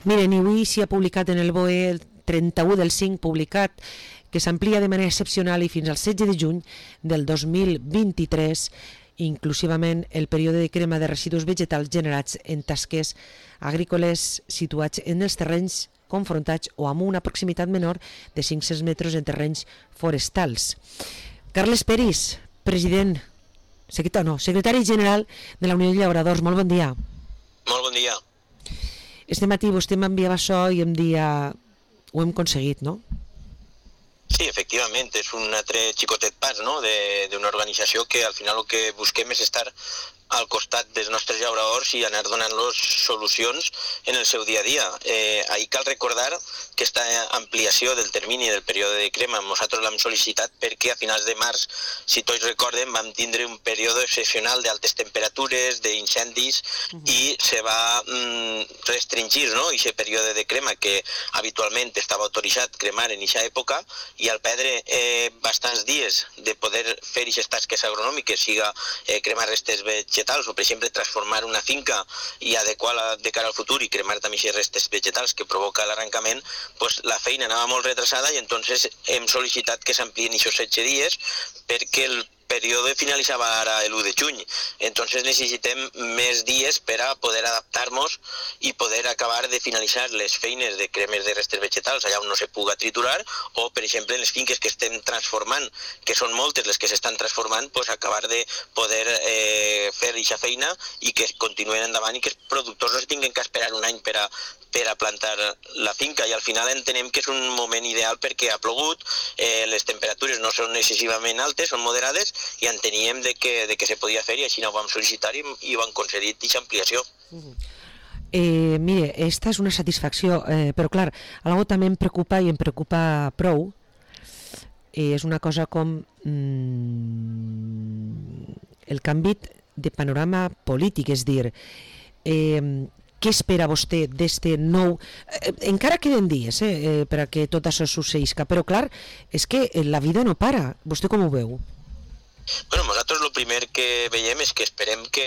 Miren, avui s'hi ha publicat en el BOE el 31 del 5 publicat que s'amplia de manera excepcional i fins al 16 de juny del 2023 inclusivament el període de crema de residus vegetals generats en tasques agrícoles situats en els terrenys confrontats o amb una proximitat menor de 500 metres en terrenys forestals. Carles Peris, president, secretari general de la Unió de Llauradors, molt bon dia. Molt bon dia. Este matí vostè m'enviava això i em dia ho hem aconseguit, no? Sí, efectivament, és un altre xicotet pas, no?, d'una organització que al final el que busquem és estar al costat dels nostres llauradors i anar donant-los solucions en el seu dia a dia. Ahir cal recordar que aquesta ampliació del termini del període de crema nosaltres l'hem sol·licitat perquè a finals de març, si tots recorden, vam tindre un període excepcional d'altes temperatures, d'incendis i se va restringir, no?, aquest període de crema que habitualment estava autoritzat cremar en aquesta època i al perdre bastants dies de poder fer aquestes tasques agronòmiques, siga cremar restes vegetals o, per exemple, transformar una finca i adequar-la de cara al futur i cremar també aquestes restes vegetals que provoca l'arrencament, pues la feina anava molt retrasada i entonces hem sol·licitat que s'amplien aquests 16 dies perquè el període finalitzava ara l'1 de juny. Entonces necessitem més dies per a poder adaptar-nos i poder acabar de finalitzar les feines de cremes de restes vegetals allà on no se puga triturar o, per exemple, en les finques que estem transformant, que són moltes les que s'estan transformant, pues acabar de poder fer aquesta feina i que continuïn endavant i que els productors no es tinguin que esperar un any per a plantar la finca i al final entenem que és un moment ideal perquè ha plogut, les temperatures no són excessivament altes, són moderades i enteníem de que se podia fer i així ho vam sol·licitar i ho han concedit aquesta ampliació. Mire, esta és una satisfacció, però clar, algo també em preocupa i em preocupa prou, és una cosa com el canvi de panorama polític, és dir, què espera vostè d'este nou... Encara queden dies per a que tot això succeïsca, però clar, és que la vida no para. Vostè com ho veu? Bueno, nosaltres el primer que veiem és que esperem que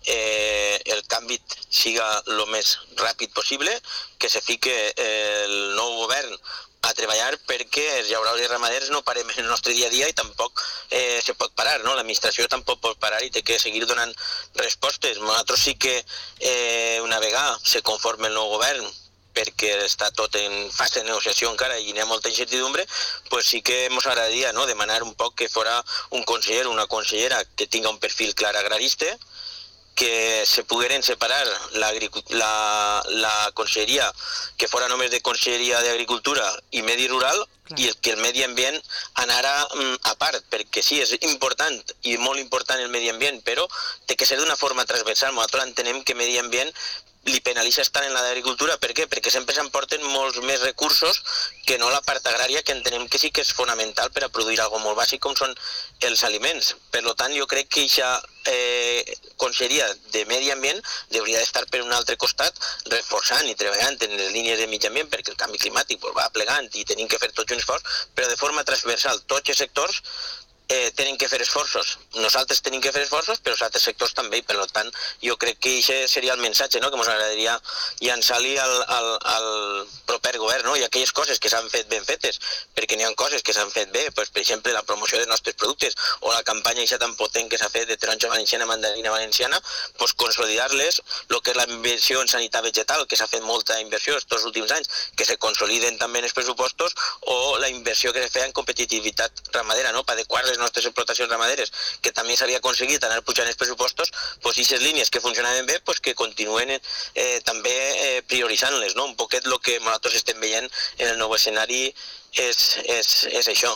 el canvi siga el més ràpid possible, que se fique el nou govern a treballar perquè els llauradors i ramaders no parem en el nostre dia a dia i tampoc se pot parar, no? L'administració tampoc pot parar i té que seguir donant respostes. Nosaltres sí que una vegada se conforme el nou govern perquè està tot en fase de negociació encara i hi ha molta incertidumbre, pues sí que ens agradaria, no?, demanar un poc que fora un conseller o una consellera que tinga un perfil clar agrarista, que se pogueren separar la conselleria, que fora només de Conselleria d'Agricultura i Medi Rural, i que el medi ambient anara a part, perquè sí, és important i molt important el medi ambient, però té que ser d'una forma transversal. Nosaltres entenem que medi ambient li penalitza estar en la d'agricultura. Per què? Perquè sempre s'emporten molts més recursos que no la part agrària, que entenem que sí que és fonamental per a produir alguna molt bàsic com són els aliments. Per tant, jo crec que aquesta Conselleria de Medi Ambient hauria d'estar per un altre costat reforçant i treballant en les línies de mig ambient perquè el canvi climàtic va plegant i tenim que fer tots un esforç, però de forma transversal. Tots els sectors tenen que fer esforços. Nosaltres tenim que fer esforços, però els altres sectors també, i per tant jo crec que aquest seria el missatge, no?, que ens agradaria llançar-li al proper govern, no?, i aquelles coses que s'han fet ben fetes, perquè n'hi ha coses que s'han fet bé, pues, per exemple, la promoció dels nostres productes o la campanya aquesta tan potent que s'ha fet de taronja valenciana, mandarina valenciana, pues, consolidar-les, el que és la inversió en sanitat vegetal, que s'ha fet molta inversió aquests últims anys, que se consoliden també en els pressupostos, o la inversió que se feia en competitivitat ramadera, no?, per adequar les nostres explotacions ramaderes, que també s'havia aconseguit anar pujant els pressupostos, doncs aquestes línies que funcionaven bé, doncs que continuen també prioritzant-les, no? Un poquet el que nosaltres estem veient en el nou escenari és això.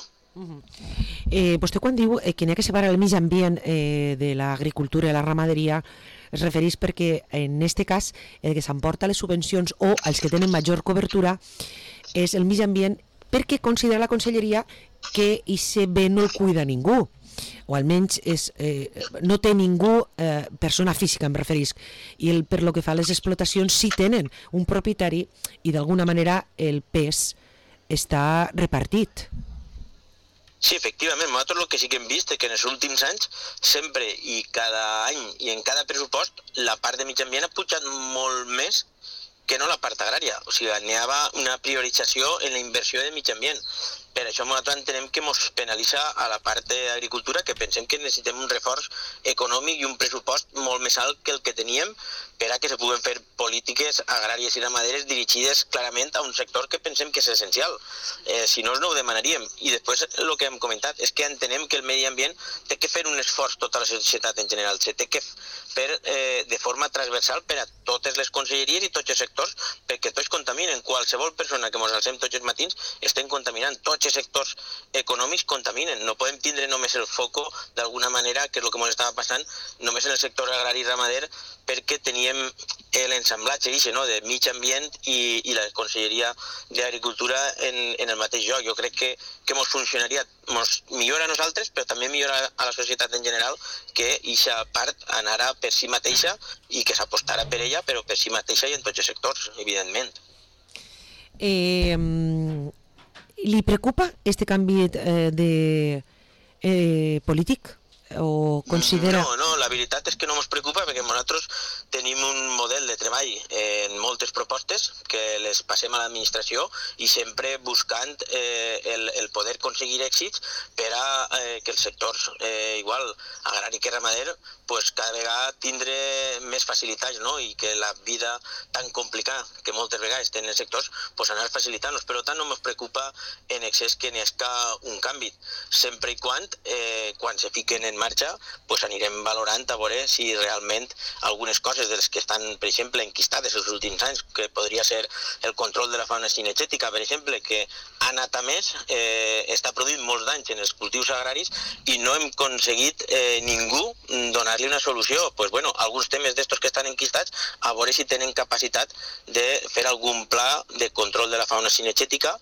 Vostè quan diu que n'hi ha que separar el mig ambient de l'agricultura i la ramaderia, es refereix perquè en aquest cas el que s'emporta les subvencions o els que tenen major cobertura és el mig ambient, perquè considera la conselleria que aquest bé no el cuida ningú, o almenys no té ningú, persona física em referís, i per lo que fa a les explotacions sí tenen un propietari i d'alguna manera el pes està repartit. Sí, efectivament, nosaltres el que sí que hem vist és que en els últims anys, sempre i cada any i en cada pressupost, la part de mig ambient ha pujat molt més què no la part agrària? O sigui, n'hi ha una priorització en la inversió de mig ambient. Per això nosaltres entenem que ens penalitza a la part d'agricultura, que pensem que necessitem un reforç econòmic i un pressupost molt més alt que el que teníem per a que se puguen fer polítiques agràries i ramaderes dirigides clarament a un sector que pensem que és essencial. Si no, no ho demanaríem. I després el que hem comentat és que entenem que el medi ambient té que fer un esforç tota la societat en general, se té que fer de forma transversal per a totes les conselleries i tots els sectors, perquè tots contaminen. Qualsevol persona que ens alcem tots els matins estem contaminant. Tots els sectors econòmics contaminen. No podem tindre només el foco, d'alguna manera, que és el que ens estava passant, només en el sector agrari i ramader, perquè teníem l'ensamblatge de mig ambient i la Conselleria d'Agricultura en el mateix lloc. Jo crec que ens funcionaria, ens millora a nosaltres, però també millora a la societat en general, que aquesta part anara per si mateixa i que s'apostara per ella, però per si mateixa i en tots els sectors, evidentment. Li preocupa este canvi polític? O considera... No, la veritat és que no ens preocupa perquè nosaltres tenim un model de treball en moltes propostes que les passem a l'administració i sempre buscant el poder aconseguir èxits per a que els sectors igual agrari que ramader cada vegada tindre més facilitats, no? I que la vida tan complicada que moltes vegades tenen els sectors anar facilitant-los. Per tant, no ens preocupa en excés que n'hi hagi un canvi. Sempre i quan se fiquen en marxa, anirem valorant a veure si realment algunes coses de les que estan, per exemple, enquistades els últims anys, que podria ser el control de la fauna cinegètica, per exemple, que ha anat a més, està produint molts danys en els cultius agraris i no hem aconseguit ningú donar-li una solució. Alguns temes d'estos que estan enquistats, a veure si tenen capacitat de fer algun pla de control de la fauna cinegètica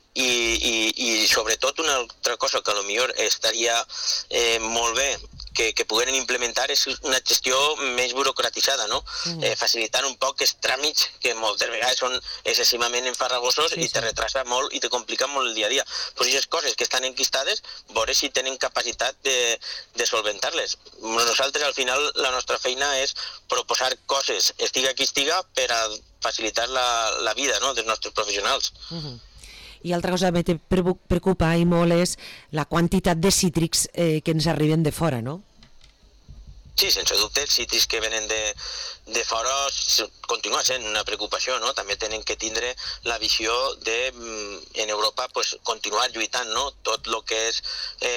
i sobretot una altra cosa que potser estaria molt bé que pogueren implementar és una gestió més burocratitzada, no? Facilitant un poc els tràmits que moltes vegades són excessivament enfarragosos i te retrasa molt i te complica molt el dia a dia. Aquestes coses que estan enquistades, veure si tenen capacitat de solventar-les. Nosaltres, al final, la nostra feina és proposar coses, estiga qui estiga, per a facilitar la vida dels nostres professionals. I altra cosa que me preocupa i molt és la quantitat de cítrics que ens arriben de fora, no? Sí, sense dubte, els cítrics que venen de fora continua sent una preocupació, no? També tenen que tindre la visió de, en Europa, continuar lluitant, no? Tot el que és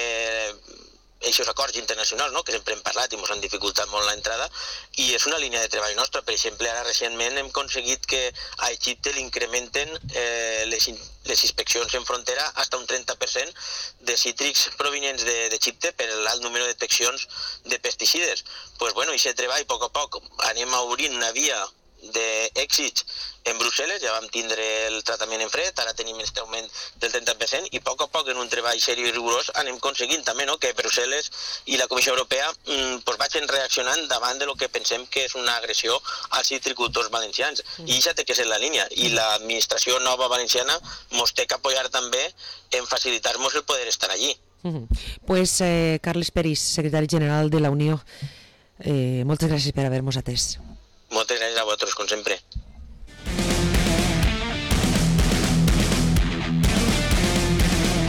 aquests acords internacionals, que sempre hem parlat i ens han dificultat molt l'entrada, i és una línia de treball nostra. Per exemple, ara recentment hem aconseguit que a Egipte l'incrementen les inspeccions en frontera fins a un 30% de cítrics provinents d'Egipte per l'alt número de deteccions de pesticides. Aquest treball, a poc, anem obrint una via d'èxits en Brussel·les, ja vam tindre el tractament en fred, ara tenim aquest augment del 30% i a poc en un treball seriós i rigorós anem aconseguint també que Brussel·les i la Comissió Europea vagin reaccionant davant del que pensem que és una agressió als citricultors valencians. I això té que ser la línia. I l'administració nova valenciana ens té que apoyar també en facilitar-nos el poder estar allí. Pues Carles Peris, secretari general de la Unió, moltes gràcies per haver-nos atès. Moltes gràcies a vosaltres, com sempre.